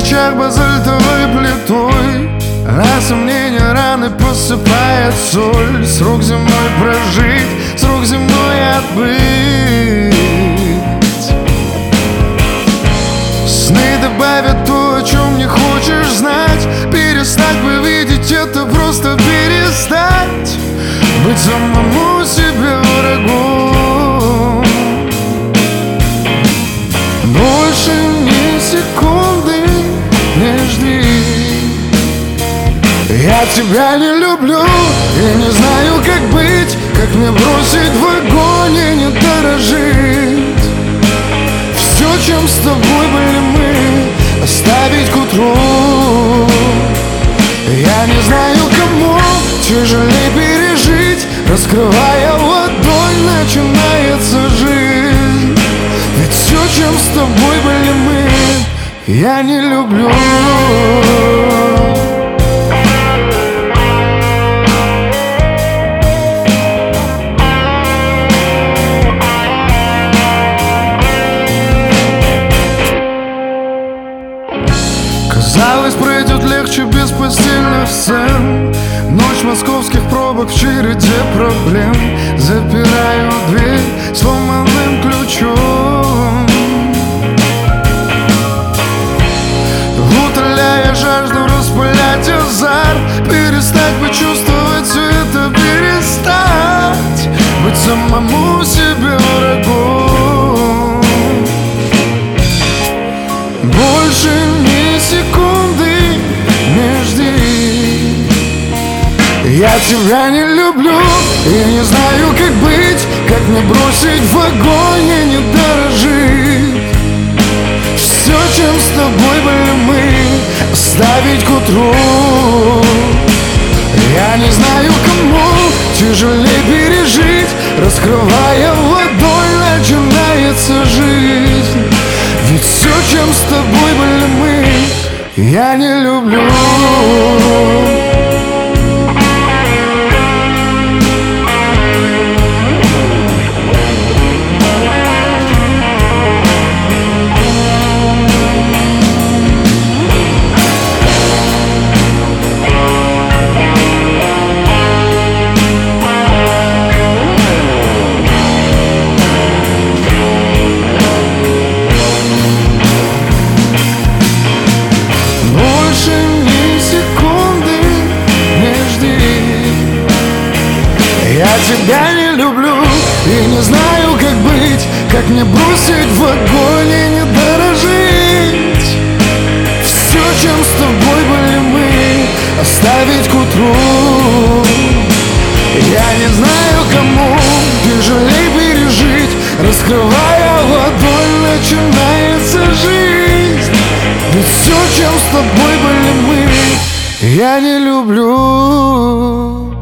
плечах базальтовой плитой, а сомнения раны посыпает соль. Срок земной прожить, срок земной отбыть. Сны добавят то, о чем не хочешь знать. Перестать бы видеть это, просто перестать быть самому себе врагом. Больше ни секунды не жди. Я тебя не люблю и не знаю, как быть, как мне бросить в огонь и не дорожить. Все, чем с тобой были мы, оставить к утру. Я не знаю, кому тяжелее пережить. Раскрывая ладонь, начинается жизнь. Ведь все, чем с тобой были мы, я не люблю. Казалось, пройдет легче без постельных сцен. Ночь московских пробок в череде проблем. Запираю дверь сломанным ключом, утоляя жажду, распылять азарт. Перестать бы чувствовать все это, перестать быть самому себе врагом. Больше ни секунды не жди. Я тебя не люблю и не знаю, как быть, как мне бросить в огонь и не дорожить. Все, чем с тобой были мы, оставить к утру. Я не знаю, кому тяжелее пережить. Раскрывая ладонь, начинается жизнь. Ведь все, чем с тобой были мы, я не люблю. Я тебя не люблю и не знаю, как быть, как мне бросить в огонь и не дорожить. Все, чем с тобой были мы, оставить к утру. Я не знаю, кому тяжелее пережить. Раскрывая ладонь, начинается жизнь. Ведь все, чем с тобой были мы, я не люблю.